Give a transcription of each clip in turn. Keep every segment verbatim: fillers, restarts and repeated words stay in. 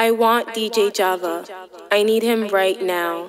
I want D J Java. I need him right now.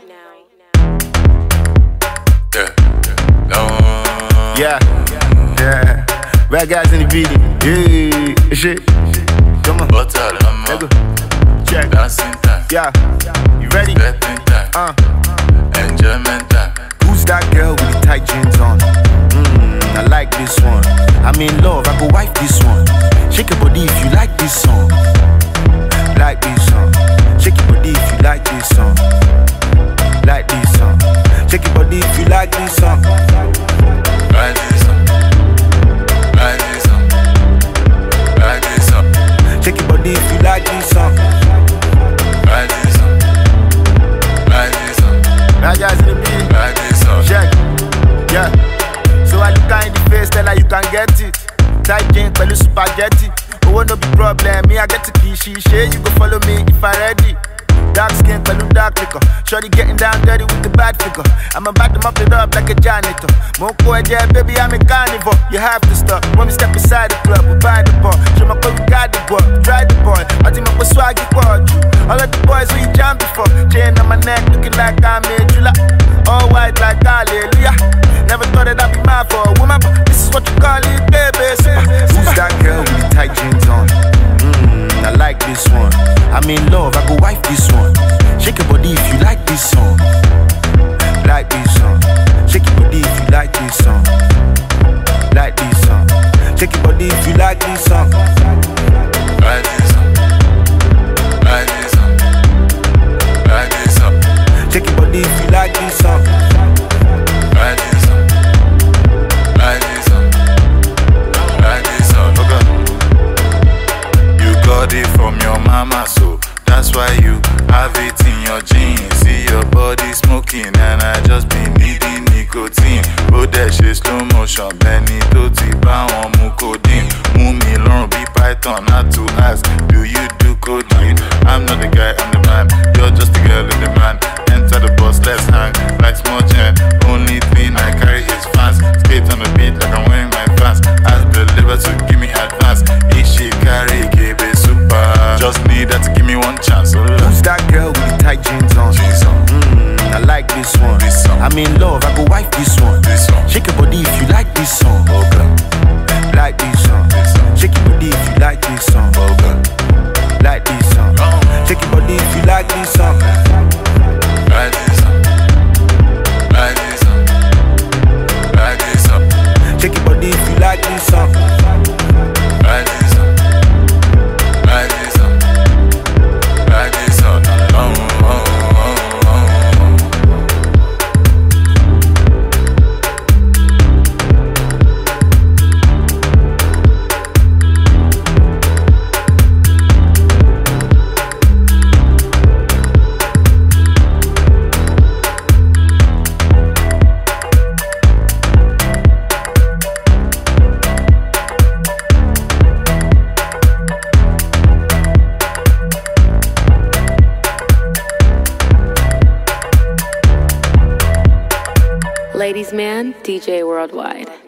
Yeah, no. Yeah, yeah. Bad guys in the video. Yeah, shit. Come on. Bottle, Let go. Check. Dancing time. Yeah. You ready? Betting time. Uh. Enjoyment time. Who's that girl with the tight jeans on? Mmm, I like this one. I'm in love, I go wife this one. Shake your body if you like this song. Like this song. Shake your body if you like this song. Like this song. Shake your body if you like this song. Like this song. Like this song. Like this song. Shake your body if you like this song. Like this song. Like this song. Bad guys in the beat. Like this song. Check. Yeah. So I look in the face, tell her you can get it. Tight jeans, pẹ̀lú spaghetti. Oh, no be problem, me I get to key. She share, you go follow me if I ready. Dark skin, pẹ̀lú dark liquor. Shorty getting down dirty with the bad figure. I'm about to mop it up like a janitor. Moko yeah, baby, I'm a carnivore. You have to stop when we step inside the club. We buy the bar, show my we got the boy, try the boy. I think my swaggy quad you. All of the boys who you jam before. Chain on my neck, looking like I'm a Jula. All white like hallelujah. Never thought that I'd be mad for a woman, but this is what you call it, baby. Super, super. Who's that girl with the tight jeans on? Mmm, I like this one. I'm in love, I go wife this one. Shake your body if you like this song. Like this song. Shake your body if you like this song. Like this song. Shake your body if you like this song. Like this song. Like this song. Like this song. Shake your body if you like this song. Like this song. Like this song. Like this song. Okay. You got it from your mama, so that's why you have it in your jeans. See your body smoking and I just be needing nicotine. Oh, that shit slow motion, Benny Toti, Bawon mu codeine. Move me long, be python, not to ask, do you do codeine? I'm not the guy, I'm the man, you're just the girl in the man. Enter the bus, let's hang, like small gen. Only thing I carry is fans. Skate on the beat like I'm wearing my fans. Ask the liver to give me advance. If she carry, give it super. Just need her to give me one chance. Oh, who's that girl with the tight jeans on? jeans on. Mmm, I like this one. This song. I'm in love, I go wife this one. This song. Shake your body if you like this song. Okay. Like this song. This song. Shake your body if you like this song. Okay. Like this song. Oh. Shake your body if you like this song. Like this song. Like this song. Like this song. Shake your body if you like this song. Like this song. Like this song. Like this song. Oh, oh, oh, oh. Ladies man, D J Worldwide.